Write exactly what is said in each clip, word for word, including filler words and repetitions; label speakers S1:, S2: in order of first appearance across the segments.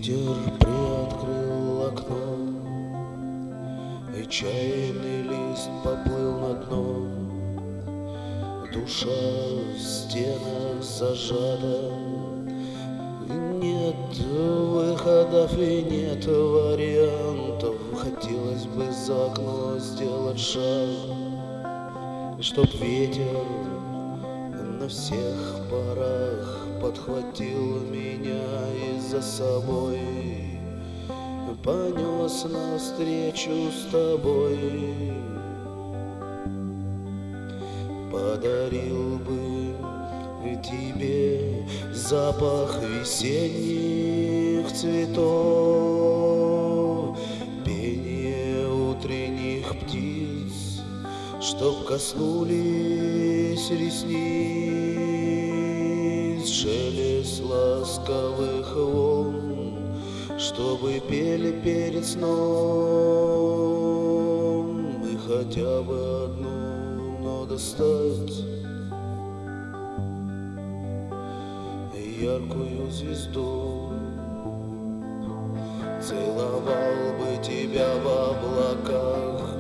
S1: Ветер приоткрыл окно, и чайный лист поплыл на дно. Душа в стенах зажата, и нет выходов и нет вариантов. Хотелось бы за окно сделать шаг, чтоб ветер на всех парах подхватил меня и за собой понес навстречу с тобой. Подарил бы тебе запах весенних цветов, пение утренних птиц, чтоб коснулись ресниц, шелест ласковых волн, чтобы пели перед сном, и хотя бы одну, но достать яркую звезду. Целовал бы тебя в облаках,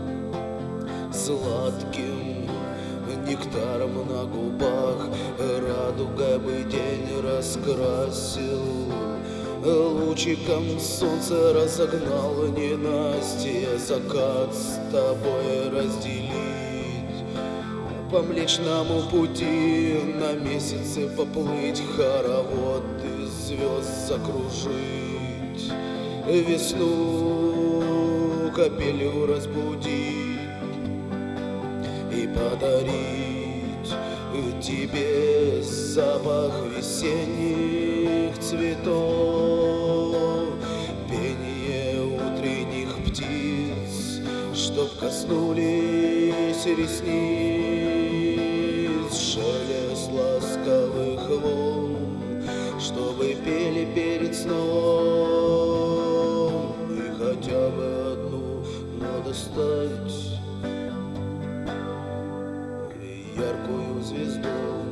S1: сладким нектаром на губах, радугой бы день раскрасил, лучиком солнца разогнал ненастье, закат с тобой разделить, по Млечному пути на месяце поплыть, хоровод из звезд закружить, весну капелью разбудить и подарить тебе запах весенних цветов, пение утренних птиц, чтоб коснулись ресниц, шелест ласковых волн, чтобы пели перед сном, и хотя бы одну, но достать яркую звезду.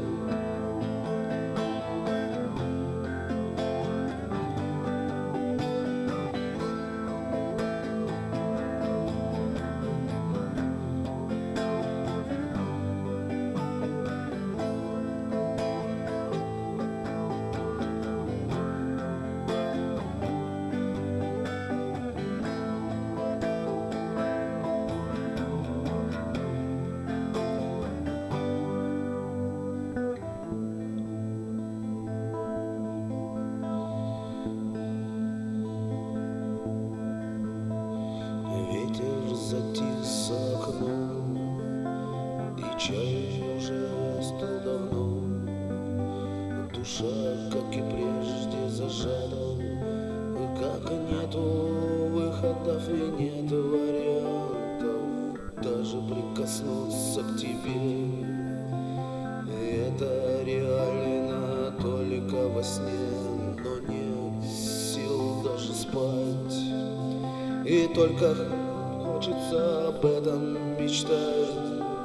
S1: Ветер затих за окном, и чай уже остыл давно. Душа, как и прежде, зажата, как нету выходов и нет вариантов, даже прикоснуться к тебе. Это реально только во сне, но нет сил даже спать, и только хочется об этом мечтать.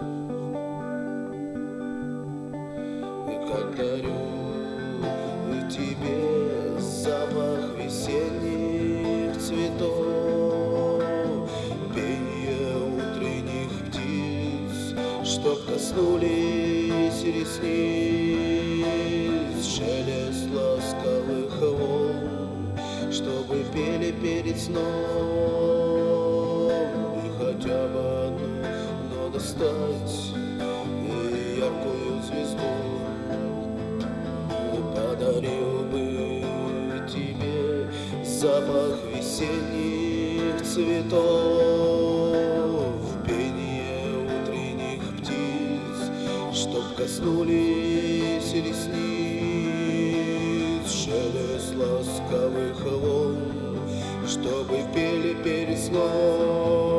S1: И как дарю тебе запах весенних цветов, пение утренних птиц, чтоб коснулись ресниц, шелест ласковых волн, чтобы пели перед сном, и хотя бы одну, но достать яркую звезду. Подарил бы тебе запах весенних цветов, пение утренних птиц, чтоб коснулись ресниц, шелест ласковых волн, чтобы пели перед сном.